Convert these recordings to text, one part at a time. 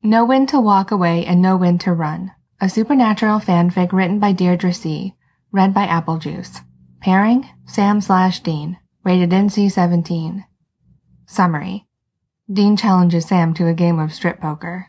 Know When to Walk Away and Know When to Run, a supernatural fanfic written by Deirdre C., read by Apple Juice. Pairing, Sam/Dean, rated NC-17. Summary. Dean challenges Sam to a game of strip poker.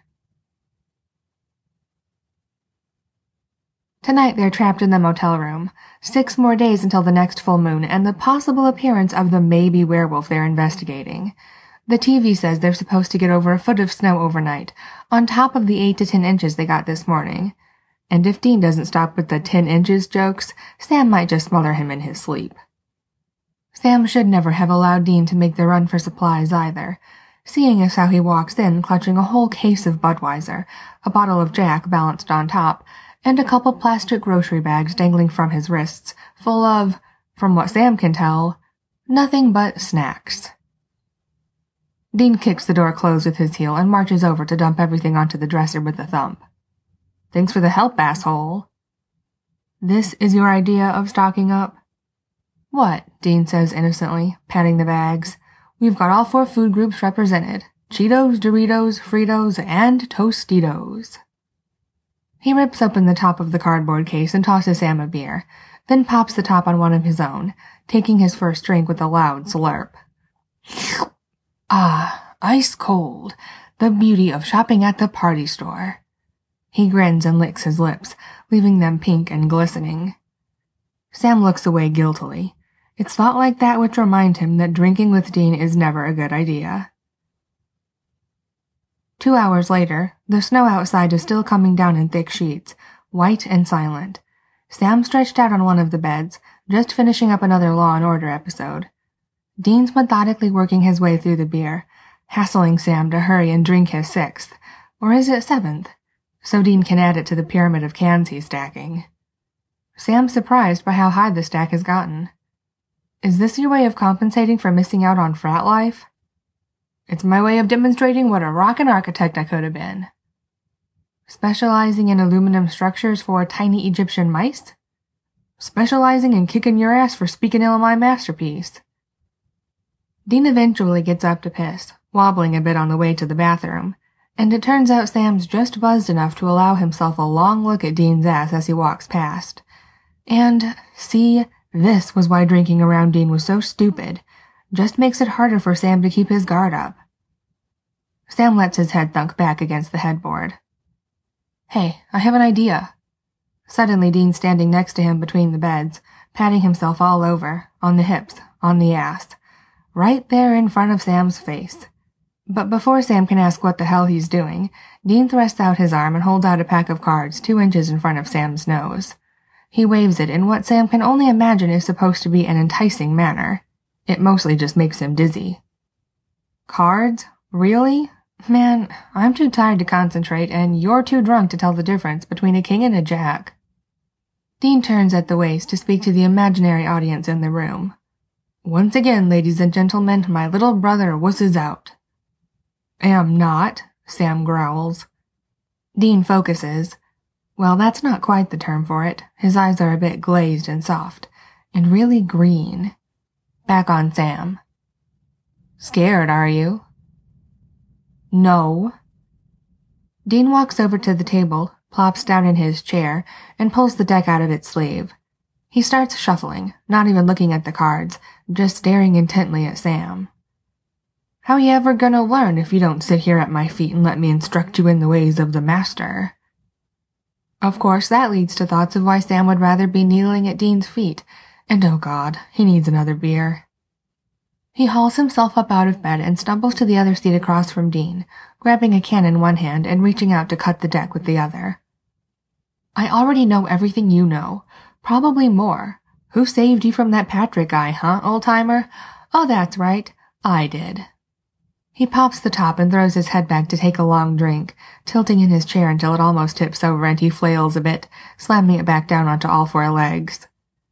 Tonight they're trapped in the motel room. 6 more days until the next full moon and the possible appearance of the maybe werewolf they're investigating. The TV says they're supposed to get over a foot of snow overnight, on top of the 8 to 10 inches they got this morning. And if Dean doesn't stop with the 10 inches jokes, Sam might just smother him in his sleep. Sam should never have allowed Dean to make the run for supplies either, seeing as how he walks in clutching a whole case of Budweiser, a bottle of Jack balanced on top, and a couple plastic grocery bags dangling from his wrists, full of, from what Sam can tell, nothing but snacks. Dean kicks the door closed with his heel and marches over to dump everything onto the dresser with a thump. Thanks for the help, asshole. This is your idea of stocking up? What? Dean says innocently, patting the bags. We've got all 4 food groups represented. Cheetos, Doritos, Fritos, and Tostitos. He rips open the top of the cardboard case and tosses Sam a beer, then pops the top on one of his own, taking his first drink with a loud slurp. Ah, ice cold. The beauty of shopping at the party store. He grins and licks his lips, leaving them pink and glistening. Sam looks away guiltily. It's thought like that which remind him that drinking with Dean is never a good idea. 2 hours later, the snow outside is still coming down in thick sheets, white and silent. Sam stretched out on one of the beds, just finishing up another Law and Order episode. Dean's methodically working his way through the beer, hassling Sam to hurry and drink his 6th, or is it 7th, so Dean can add it to the pyramid of cans he's stacking. Sam's surprised by how high the stack has gotten. Is this your way of compensating for missing out on frat life? It's my way of demonstrating what a rockin' architect I could have been. Specializing in aluminum structures for tiny Egyptian mice? Specializing in kicking your ass for speaking ill of my masterpiece. Dean eventually gets up to piss, wobbling a bit on the way to the bathroom, and it turns out Sam's just buzzed enough to allow himself a long look at Dean's ass as he walks past. And, see, this was why drinking around Dean was so stupid. Just makes it harder for Sam to keep his guard up. Sam lets his head thunk back against the headboard. Hey, I have an idea. Suddenly Dean's standing next to him between the beds, patting himself all over, on the hips, on the ass. Right there in front of Sam's face. But before Sam can ask what the hell he's doing, Dean thrusts out his arm and holds out a pack of cards 2 inches in front of Sam's nose. He waves it in what Sam can only imagine is supposed to be an enticing manner. It mostly just makes him dizzy. Cards? Really? Man, I'm too tired to concentrate, and you're too drunk to tell the difference between a king and a jack. Dean turns at the waist to speak to the imaginary audience in the room. Once again, ladies and gentlemen, my little brother wusses out. Am not, Sam growls. Dean focuses. Well, that's not quite the term for it. His eyes are a bit glazed and soft, and really green. Back on Sam. Scared, are you? No. Dean walks over to the table, plops down in his chair, and pulls the deck out of its sleeve. He starts shuffling, not even looking at the cards, just staring intently at Sam. How you ever gonna learn if you don't sit here at my feet and let me instruct you in the ways of the master? Of course, that leads to thoughts of why Sam would rather be kneeling at Dean's feet, and oh God, he needs another beer. He hauls himself up out of bed and stumbles to the other seat across from Dean, grabbing a can in one hand and reaching out to cut the deck with the other. I already know everything you know. Probably more. Who saved you from that Patrick guy, huh, old-timer? Oh, that's right. I did. He pops the top and throws his head back to take a long drink, tilting in his chair until it almost tips over and he flails a bit, slamming it back down onto all 4 legs.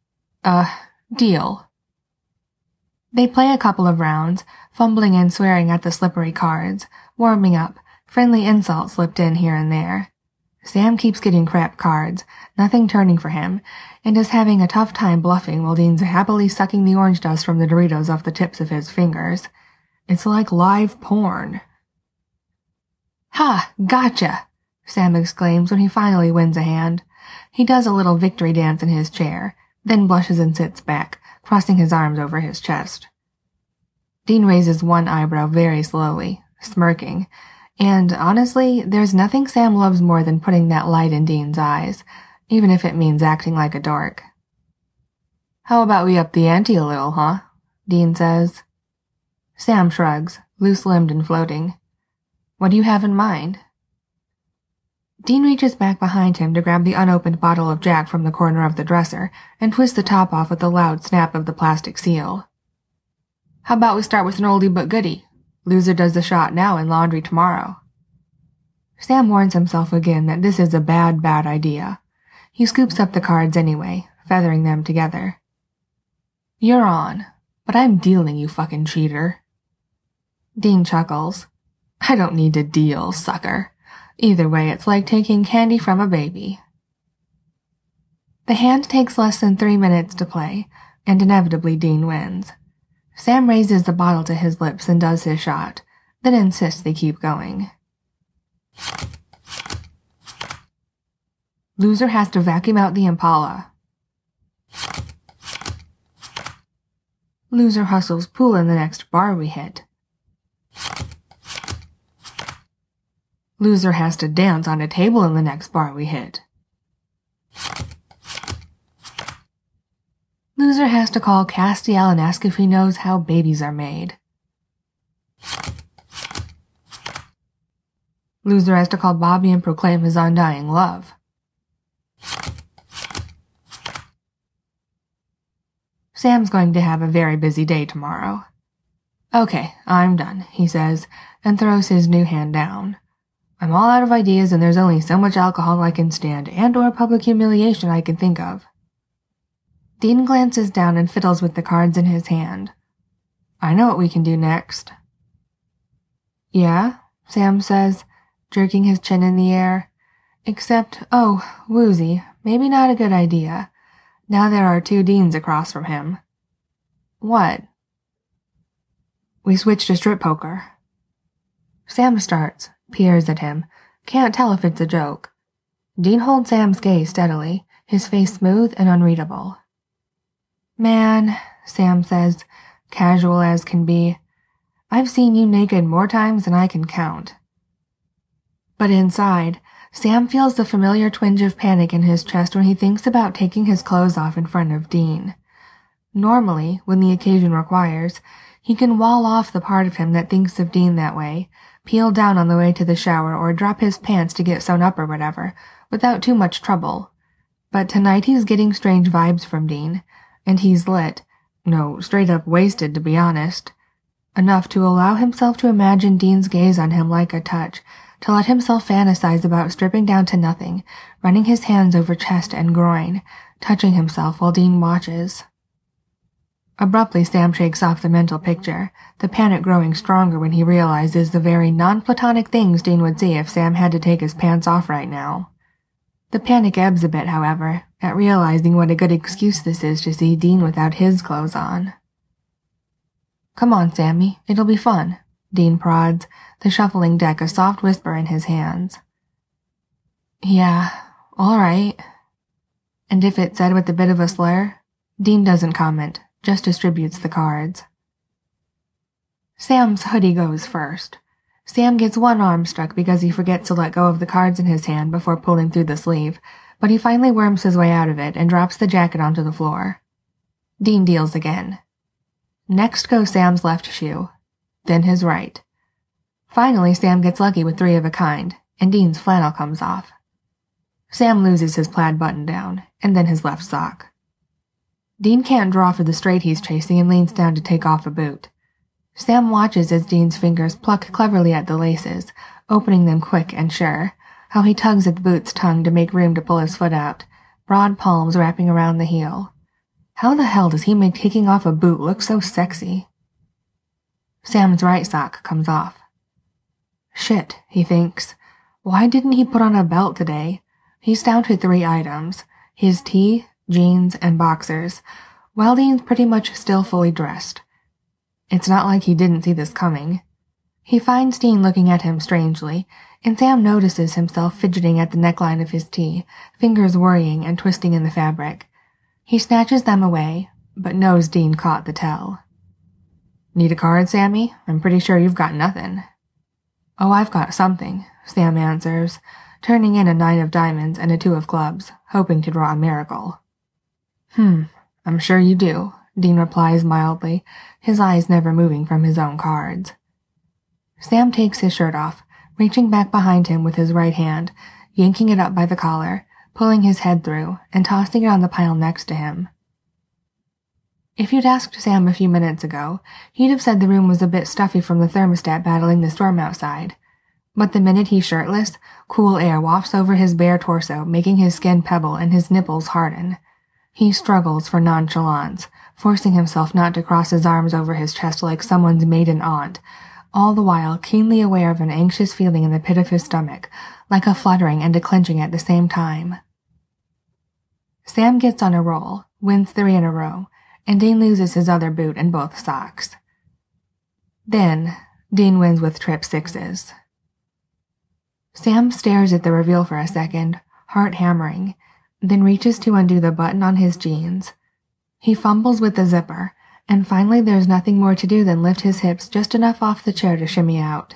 Deal. They play a couple of rounds, fumbling and swearing at the slippery cards, warming up, friendly insults slipped in here and there. Sam keeps getting crap cards, nothing turning for him, and is having a tough time bluffing while Dean's happily sucking the orange dust from the Doritos off the tips of his fingers. It's like live porn. "Ha! Gotcha!" Sam exclaims when he finally wins a hand. He does a little victory dance in his chair, then blushes and sits back, crossing his arms over his chest. Dean raises one eyebrow very slowly, smirking, and honestly, there's nothing Sam loves more than putting that light in Dean's eyes, even if it means acting like a dork. "How about we up the ante a little, huh?" Dean says. Sam shrugs, loose-limbed and floating. "What do you have in mind?" Dean reaches back behind him to grab the unopened bottle of Jack from the corner of the dresser and twist the top off with a loud snap of the plastic seal. "How about we start with an oldie but goodie? Loser does the shot now and laundry tomorrow." Sam warns himself again that this is a bad idea. He scoops up the cards anyway, feathering them together. "You're on, but I'm dealing, you fucking cheater." Dean chuckles. "I don't need to deal, sucker. Either way, it's like taking candy from a baby." The hand takes less than 3 minutes to play, and inevitably Dean wins. Sam raises the bottle to his lips and does his shot, then insists they keep going. Loser has to vacuum out the Impala. Loser hustles pool in the next bar we hit. Loser has to dance on a table in the next bar we hit. Loser has to call Castiel and ask if he knows how babies are made. Loser has to call Bobby and proclaim his undying love. Sam's going to have a very busy day tomorrow. "Okay, I'm done," he says, and throws his new hand down. "I'm all out of ideas and there's only so much alcohol I can stand and/or public humiliation I can think of." Dean glances down and fiddles with the cards in his hand. "I know what we can do next." "Yeah?" Sam says, jerking his chin in the air. Except, oh, woozy, maybe not a good idea. Now there are 2 Deans across from him. "What?" "We switch to strip poker." Sam starts, peers at him, can't tell if it's a joke. Dean holds Sam's gaze steadily, his face smooth and unreadable. "Man," Sam says, casual as can be, "I've seen you naked more times than I can count." But inside, Sam feels the familiar twinge of panic in his chest when he thinks about taking his clothes off in front of Dean. Normally, when the occasion requires, he can wall off the part of him that thinks of Dean that way, peel down on the way to the shower or drop his pants to get sewn up or whatever, without too much trouble. But tonight he's getting strange vibes from Dean, and he's lit, no, straight up wasted to be honest, enough to allow himself to imagine Dean's gaze on him like a touch, to let himself fantasize about stripping down to nothing, running his hands over chest and groin, touching himself while Dean watches. Abruptly, Sam shakes off the mental picture, the panic growing stronger when he realizes the very non-platonic things Dean would see if Sam had to take his pants off right now. The panic ebbs a bit, however, at realizing what a good excuse this is to see Dean without his clothes on. "Come on, Sammy, it'll be fun," Dean prods, the shuffling deck a soft whisper in his hands. "Yeah, all right." And if it's said with a bit of a slur, Dean doesn't comment, just distributes the cards. Sam's hoodie goes first. Sam gets one arm struck because he forgets to let go of the cards in his hand before pulling through the sleeve, but he finally worms his way out of it and drops the jacket onto the floor. Dean deals again. Next goes Sam's left shoe, then his right. Finally, Sam gets lucky with 3 of a kind, and Dean's flannel comes off. Sam loses his plaid button-down, and then his left sock. Dean can't draw for the straight he's chasing and leans down to take off a boot. Sam watches as Dean's fingers pluck cleverly at the laces, opening them quick and sure, how he tugs at the boot's tongue to make room to pull his foot out, broad palms wrapping around the heel. How the hell does he make taking off a boot look so sexy? Sam's right sock comes off. Shit, he thinks. Why didn't he put on a belt today? He's down to 3 items, his tee, jeans, and boxers, while Dean's pretty much still fully dressed. It's not like he didn't see this coming. He finds Dean looking at him strangely, and Sam notices himself fidgeting at the neckline of his tee, fingers worrying and twisting in the fabric. He snatches them away, but knows Dean caught the tell. "Need a card, Sammy? I'm pretty sure you've got nothing." "Oh, I've got something," Sam answers, turning in a 9 of diamonds and a 2 of clubs, hoping to draw a miracle. I'm sure you do," Dean replies mildly, his eyes never moving from his own cards. Sam takes his shirt off, reaching back behind him with his right hand, yanking it up by the collar, pulling his head through, and tossing it on the pile next to him. If you'd asked Sam a few minutes ago, he'd have said the room was a bit stuffy from the thermostat battling the storm outside. But the minute he's shirtless, cool air wafts over his bare torso, making his skin pebble and his nipples harden. He struggles for nonchalance, forcing himself not to cross his arms over his chest like someone's maiden aunt, all the while keenly aware of an anxious feeling in the pit of his stomach, like a fluttering and a clenching at the same time. Sam gets on a roll, wins 3 in a row, and Dean loses his other boot and both socks. Then, Dean wins with trip 6s. Sam stares at the reveal for a second, heart hammering, then reaches to undo the button on his jeans. He fumbles with the zipper, and finally there's nothing more to do than lift his hips just enough off the chair to shimmy out.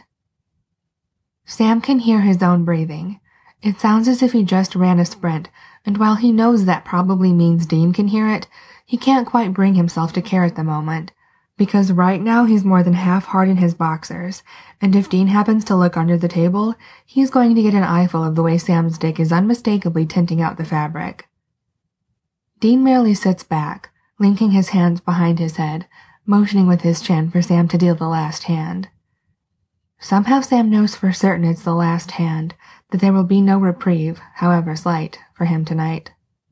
Sam can hear his own breathing. It sounds as if he just ran a sprint, and while he knows that probably means Dean can hear it, he can't quite bring himself to care at the moment, because right now he's more than half hard in his boxers, and if Dean happens to look under the table, he's going to get an eyeful of the way Sam's dick is unmistakably tinting out the fabric. Dean merely sits back, linking his hands behind his head, motioning with his chin for Sam to deal the last hand. Somehow Sam knows for certain it's the last hand, that there will be no reprieve, however slight, for him tonight.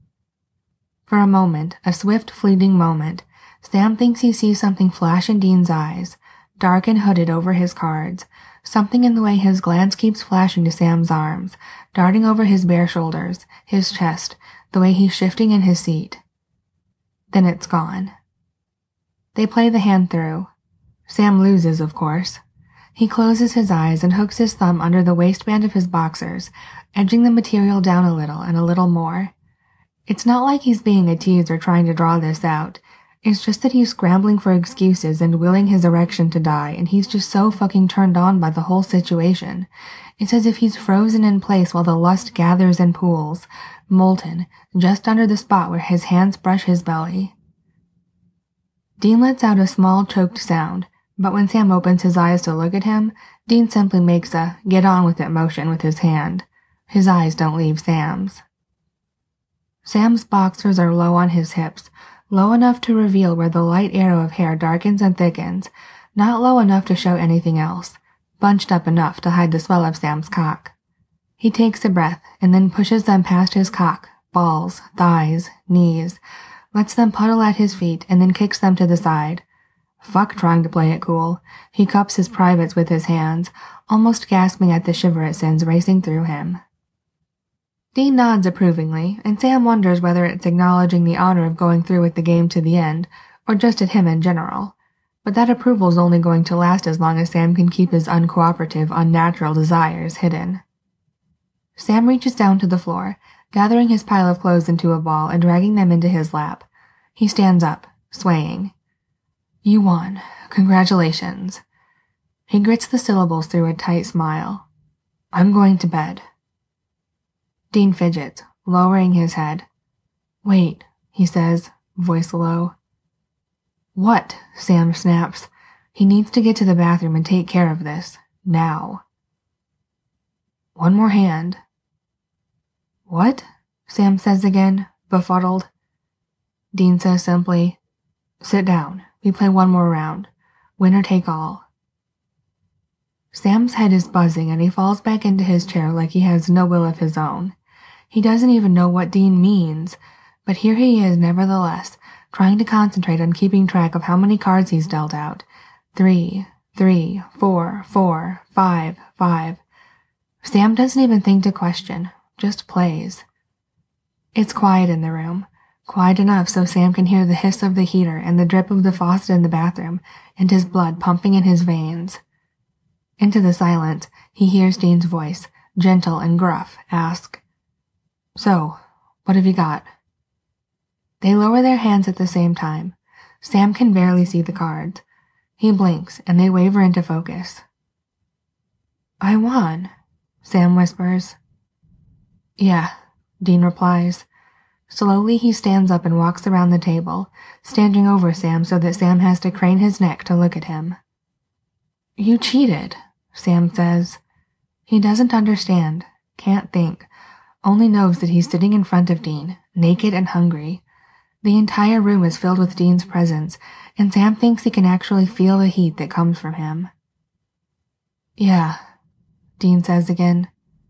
For a moment, a swift, fleeting moment, Sam thinks he sees something flash in Dean's eyes, dark and hooded over his cards, something in the way his glance keeps flashing to Sam's arms, darting over his bare shoulders, his chest, the way he's shifting in his seat. Then it's gone. They play the hand through. Sam loses, of course. He closes his eyes and hooks his thumb under the waistband of his boxers, edging the material down a little and a little more. It's not like he's being a tease or trying to draw this out. It's just that he's scrambling for excuses and willing his erection to die, and he's just so fucking turned on by the whole situation. It's as if he's frozen in place while the lust gathers and pools, molten, just under the spot where his hands brush his belly. Dean lets out a small, choked sound, but when Sam opens his eyes to look at him, Dean simply makes a get-on-with-it motion with his hand. His eyes don't leave Sam's. Sam's boxers are low on his hips, low enough to reveal where the light arrow of hair darkens and thickens, not low enough to show anything else, bunched up enough to hide the swell of Sam's cock. He takes a breath and then pushes them past his cock, balls, thighs, knees, lets them puddle at his feet and then kicks them to the side. Fuck trying to play it cool. He cups his privates with his hands, almost gasping at the shiver it sends racing through him. Dean nods approvingly, and Sam wonders whether it's acknowledging the honor of going through with the game to the end, or just at him in general. But that approval's only going to last as long as Sam can keep his uncooperative, unnatural desires hidden. Sam reaches down to the floor, gathering his pile of clothes into a ball and dragging them into his lap. He stands up, swaying. "You won. Congratulations." He grits the syllables through a tight smile. "I'm going to bed." Dean fidgets, lowering his head. "Wait," he says, voice low. "What?" Sam snaps. He needs to get to the bathroom and take care of this. Now. "One more hand." "What?" Sam says again, befuddled. Dean says simply, "Sit down. We play one more round. Winner take all." Sam's head is buzzing and he falls back into his chair like he has no will of his own. He doesn't even know what Dean means, but here he is nevertheless, trying to concentrate on keeping track of how many cards he's dealt out. 3, 3, 4, 4, 5, 5. Sam doesn't even think to question, just plays. It's quiet in the room, quiet enough so Sam can hear the hiss of the heater and the drip of the faucet in the bathroom and his blood pumping in his veins. Into the silence, he hears Dean's voice, gentle and gruff, ask, "So, what have you got?" They lower their hands at the same time. Sam can barely see the cards. He blinks, and they waver into focus. "I won," Sam whispers. "Yeah," Dean replies. Slowly, he stands up and walks around the table, standing over Sam so that Sam has to crane his neck to look at him. "You cheated," Sam says. He doesn't understand, can't think, only knows that he's sitting in front of Dean, naked and hungry. The entire room is filled with Dean's presence, and Sam thinks he can actually feel the heat that comes from him. "Yeah," Dean says again.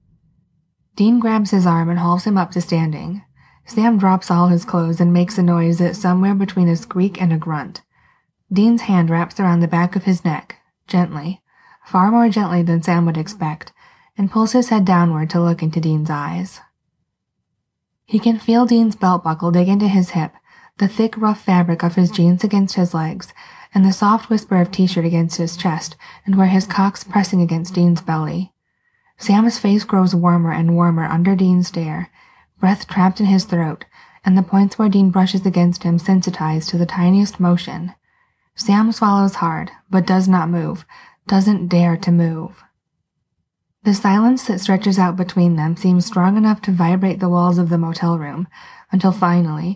Dean grabs his arm and hauls him up to standing. Sam drops all his clothes and makes a noise that's somewhere between a squeak and a grunt. Dean's hand wraps around the back of his neck, gently, far more gently than Sam would expect, and pulls his head downward to look into Dean's eyes. He can feel Dean's belt buckle dig into his hip, the thick, rough fabric of his jeans against his legs, and the soft whisper of t-shirt against his chest and where his cock's pressing against Dean's belly. Sam's face grows warmer and warmer under Dean's stare, breath trapped in his throat, and the points where Dean brushes against him sensitized to the tiniest motion. Sam swallows hard, but does not move, doesn't dare to move. The silence that stretches out between them seems strong enough to vibrate the walls of the motel room, until finally,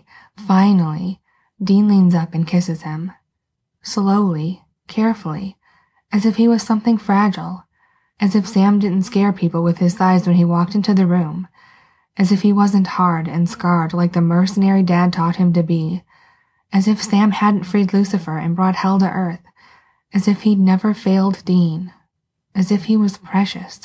Dean leans up and kisses him. Slowly, carefully, as if he was something fragile, as if Sam didn't scare people with his thighs when he walked into the room, as if he wasn't hard and scarred like the mercenary Dad taught him to be, as if Sam hadn't freed Lucifer and brought hell to earth, as if he'd never failed Dean, as if he was precious.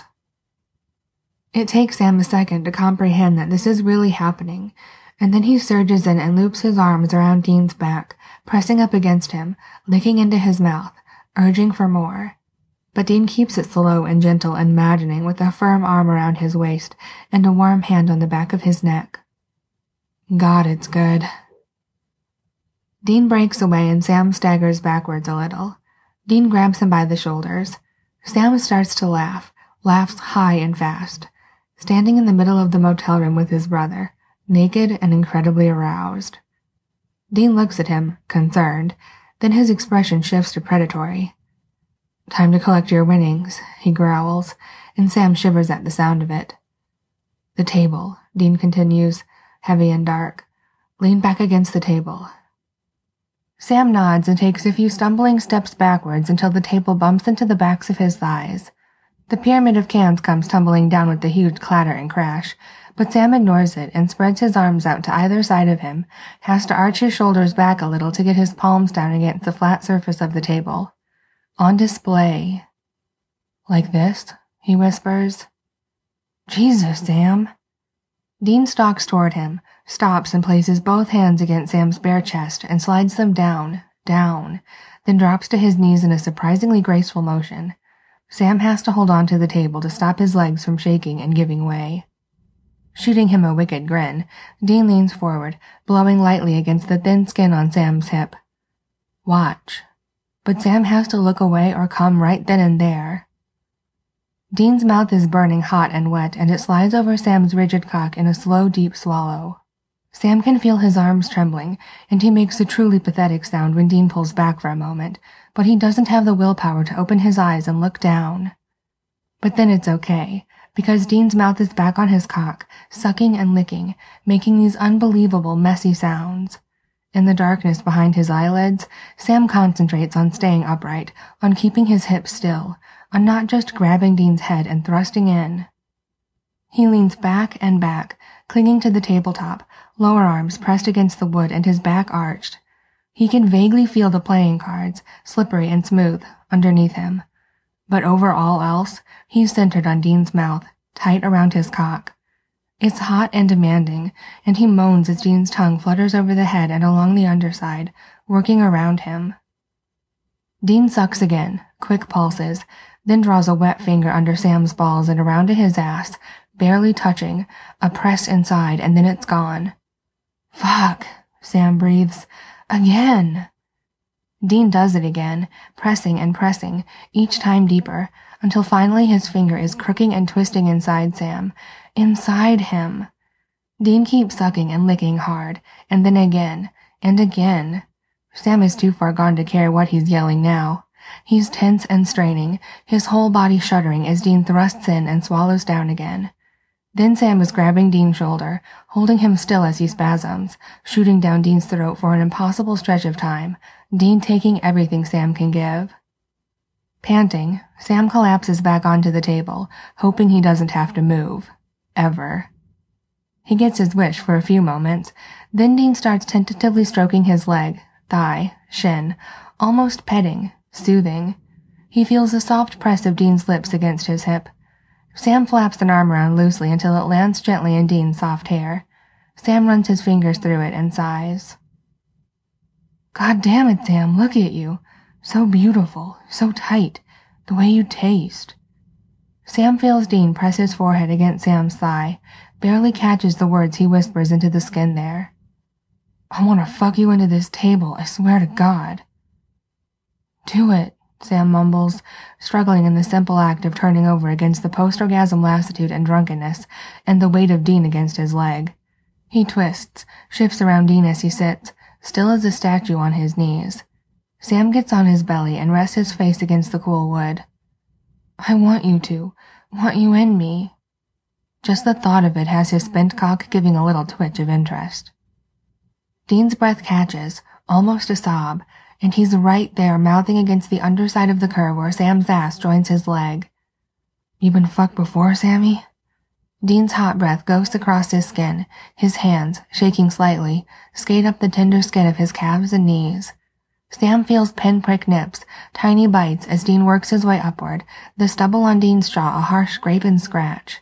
It takes Sam a second to comprehend that this is really happening, and then he surges in and loops his arms around Dean's back, pressing up against him, licking into his mouth, urging for more. But Dean keeps it slow and gentle and maddening with a firm arm around his waist and a warm hand on the back of his neck. God, it's good. Dean breaks away and Sam staggers backwards a little. Dean grabs him by the shoulders. Sam starts to laugh, laughs high and fast, standing in the middle of the motel room with his brother, naked and incredibly aroused. Dean looks at him, concerned, then his expression shifts to predatory. "Time to collect your winnings," he growls, and Sam shivers at the sound of it. "The table," Dean continues, heavy and dark. "Lean back against the table." Sam nods and takes a few stumbling steps backwards until the table bumps into the backs of his thighs. The pyramid of cans comes tumbling down with a huge clatter and crash, but Sam ignores it and spreads his arms out to either side of him, has to arch his shoulders back a little to get his palms down against the flat surface of the table. On display. "Like this?" he whispers. "Jesus, Sam." Dean stalks toward him, stops and places both hands against Sam's bare chest and slides them down, then drops to his knees in a surprisingly graceful motion. Sam has to hold on to the table to stop his legs from shaking and giving way. Shooting him a wicked grin, Dean leans forward, blowing lightly against the thin skin on Sam's hip. "Watch." But Sam has to look away or come right then and there. Dean's mouth is burning hot and wet, and it slides over Sam's rigid cock in a slow, deep swallow. Sam can feel his arms trembling, and he makes a truly pathetic sound when Dean pulls back for a moment, but he doesn't have the willpower to open his eyes and look down. But then it's okay, because Dean's mouth is back on his cock, sucking and licking, making these unbelievable, messy sounds. In the darkness behind his eyelids, Sam concentrates on staying upright, on keeping his hips still, on not just grabbing Dean's head and thrusting in. He leans back and back, clinging to the tabletop, lower arms pressed against the wood and his back arched. He can vaguely feel the playing cards, slippery and smooth, underneath him. But over all else, he's centered on Dean's mouth, tight around his cock. It's hot and demanding, and he moans as Dean's tongue flutters over the head and along the underside, working around him. Dean sucks again, quick pulses, then draws a wet finger under Sam's balls and around to his ass, barely touching, a press inside, and then it's gone. "Fuck," Sam breathes. "Again." Dean does it again, pressing and pressing, each time deeper, until finally his finger is crooking and twisting inside Sam. Inside him. Dean keeps sucking and licking hard, and then again, and again. Sam is too far gone to care what he's yelling now. He's tense and straining, his whole body shuddering as Dean thrusts in and swallows down again. Then Sam is grabbing Dean's shoulder, holding him still as he spasms, shooting down Dean's throat for an impossible stretch of time, Dean taking everything Sam can give. Panting, Sam collapses back onto the table, hoping he doesn't have to move. Ever. He gets his wish for a few moments, then Dean starts tentatively stroking his leg, thigh, shin, almost petting, soothing. He feels the soft press of Dean's lips against his hip. Sam flaps an arm around loosely until it lands gently in Dean's soft hair. Sam runs his fingers through it and sighs. God damn it, Sam, look at you. So beautiful, so tight, the way you taste. Sam feels Dean press his forehead against Sam's thigh, barely catches the words he whispers into the skin there. I want to fuck you into this table, I swear to God. Do it, Sam mumbles, struggling in the simple act of turning over against the post-orgasm lassitude and drunkenness, and the weight of Dean against his leg. He twists, shifts around Dean as he sits, still as a statue on his knees. Sam gets on his belly and rests his face against the cool wood. I want you in me. Just the thought of it has his spent cock giving a little twitch of interest. Dean's breath catches, almost a sob, and he's right there mouthing against the underside of the curve where Sam's ass joins his leg. You been fucked before, Sammy? Dean's hot breath ghosts across his skin, his hands, shaking slightly, skate up the tender skin of his calves and knees. Sam feels pinprick nips, tiny bites as Dean works his way upward, the stubble on Dean's jaw a harsh scrape and scratch.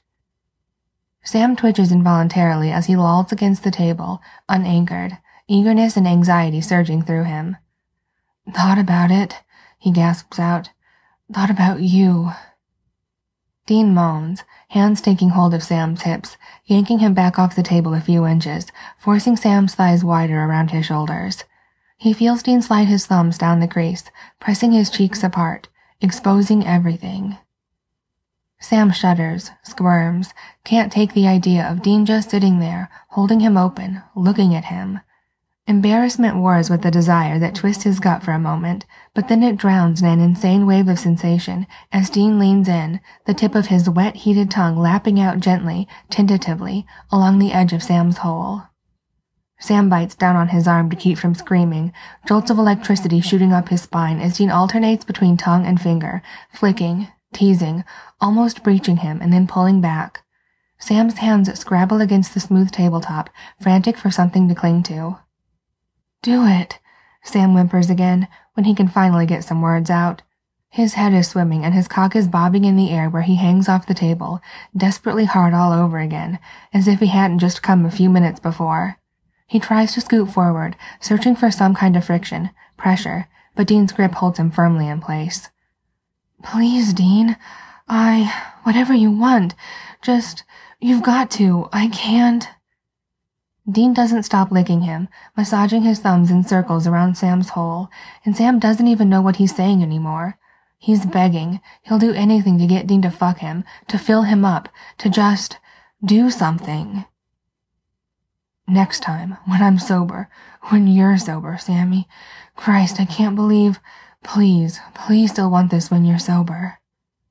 Sam twitches involuntarily as he lolls against the table, unanchored, eagerness and anxiety surging through him. Thought about it, he gasps out. Thought about you. Dean moans, hands taking hold of Sam's hips, yanking him back off the table a few inches, forcing Sam's thighs wider around his shoulders. He feels Dean slide his thumbs down the crease, pressing his cheeks apart, exposing everything. Sam shudders, squirms, can't take the idea of Dean just sitting there, holding him open, looking at him. Embarrassment wars with the desire that twists his gut for a moment, but then it drowns in an insane wave of sensation as Dean leans in, the tip of his wet, heated tongue lapping out gently, tentatively, along the edge of Sam's hole. Sam bites down on his arm to keep from screaming, jolts of electricity shooting up his spine as Dean alternates between tongue and finger, flicking, teasing, almost breaching him and then pulling back. Sam's hands scrabble against the smooth tabletop, frantic for something to cling to. Do it, Sam whimpers again, when he can finally get some words out. His head is swimming and his cock is bobbing in the air where he hangs off the table, desperately hard all over again, as if he hadn't just come a few minutes before. He tries to scoot forward, searching for some kind of friction, pressure, but Dean's grip holds him firmly in place. Please, Dean. Whatever you want. You've got to. I can't. Dean doesn't stop licking him, massaging his thumbs in circles around Sam's hole, and Sam doesn't even know what he's saying anymore. He's begging. He'll do anything to get Dean to fuck him, to fill him up, to just do something. Next time, when I'm sober, when you're sober, Sammy. Christ, I can't believe. Please still want this when you're sober.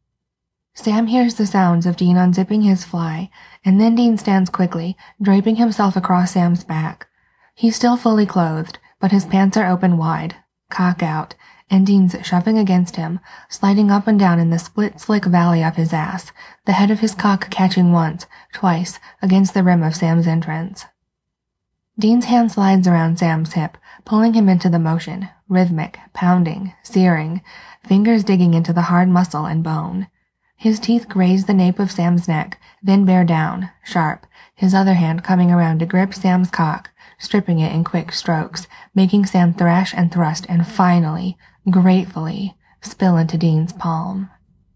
Sam hears the sounds of Dean unzipping his fly, and then Dean stands quickly, draping himself across Sam's back. He's still fully clothed, but his pants are open wide, cock out, and Dean's shoving against him, sliding up and down in the split, slick valley of his ass, the head of his cock catching once, twice, against the rim of Sam's entrance. Dean's hand slides around Sam's hip, pulling him into the motion, rhythmic, pounding, searing, fingers digging into the hard muscle and bone. His teeth graze the nape of Sam's neck, then bear down, sharp, his other hand coming around to grip Sam's cock, stripping it in quick strokes, making Sam thrash and thrust and finally, gratefully, spill into Dean's palm.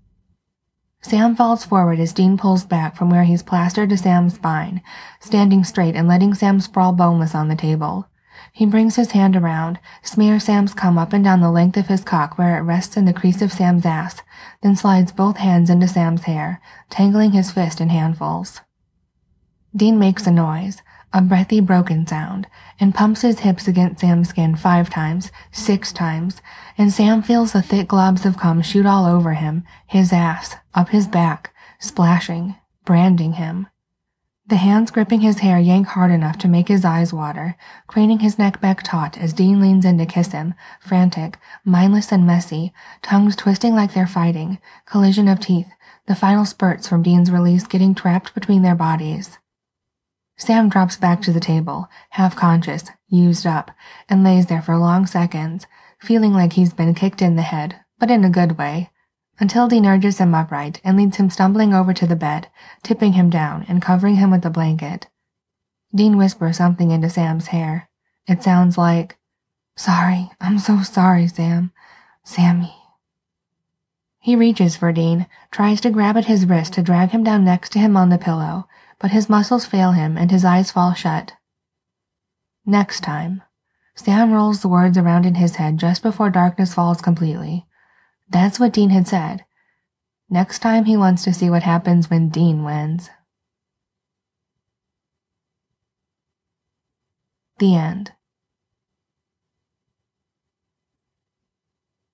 Sam falls forward as Dean pulls back from where he's plastered to Sam's spine, standing straight and letting Sam sprawl boneless on the table. He brings his hand around, smears Sam's cum up and down the length of his cock where it rests in the crease of Sam's ass, then slides both hands into Sam's hair, tangling his fist in handfuls. Dean makes a noise, a breathy, broken sound, and pumps his hips against Sam's skin 5 times, 6 times, and Sam feels the thick globs of cum shoot all over him, his ass, up his back, splashing, branding him. The hands gripping his hair yank hard enough to make his eyes water, craning his neck back taut as Dean leans in to kiss him, frantic, mindless and messy, tongues twisting like they're fighting, collision of teeth, the final spurts from Dean's release getting trapped between their bodies. Sam drops back to the table, half-conscious, used up, and lays there for long seconds, feeling like he's been kicked in the head, but in a good way, until Dean urges him upright and leads him stumbling over to the bed, tipping him down and covering him with a blanket. Dean whispers something into Sam's hair. It sounds like, "Sorry, I'm so sorry, Sam. Sammy." He reaches for Dean, tries to grab at his wrist to drag him down next to him on the pillow, but his muscles fail him and his eyes fall shut. Next time. Sam rolls the words around in his head just before darkness falls completely. That's what Dean had said. Next time he wants to see what happens when Dean wins. The end.